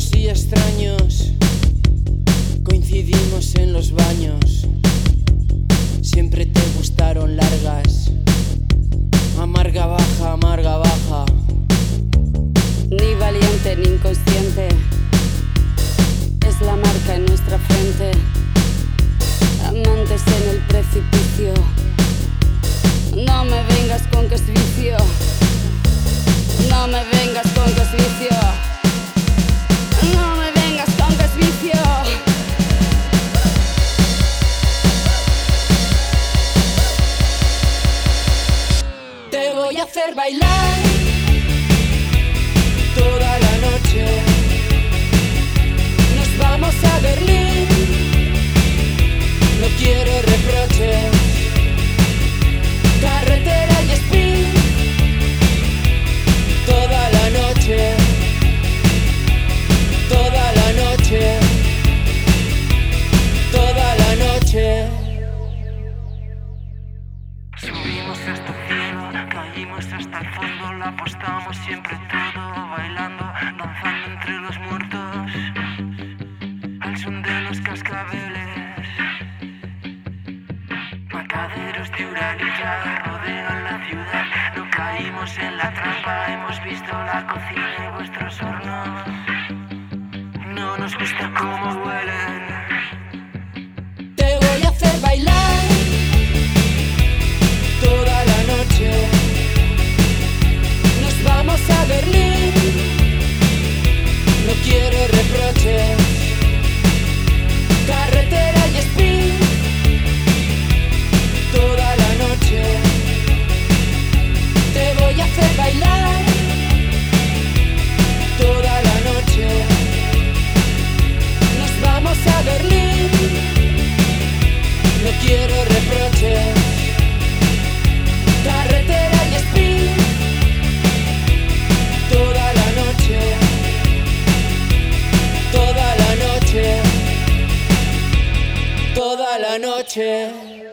raros y extraños coincidimos en los baños. Siempre te gustaron largas. Amarga baja, amarga baja. Ni valiente ni inconsciente, es la marca en nuestra frente. Amantes en el precipicio, no me vengas con que es vicio. No me vengas con que es vicio. No me vengas con que es vicio. Te voy a hacer bailar toda la noche. Nos vamos a Berlín. No quiero reproches. Carretera y spin toda la noche. Toda la noche. Toda la noche. Subimos hasta el cielo, caímos hasta el fondo, la apostamos siempre todo, bailando, danzando entre los muertos, al son de los cascabeles. Mataderos de Uralita rodean la ciudad, no caímos en la trampa, hemos visto la cocina y vuestros hornos. No nos gusta cómo huelen. Te voy a hacer bailar toda la noche. Nos vamos a Berlín. No quiero reproches. Carretera y spin toda la noche. Te voy a hacer bailar toda la noche. Nos vamos a Berlín. No quiero reproches. Carretera y spin toda la noche. Toda la noche. Toda la noche.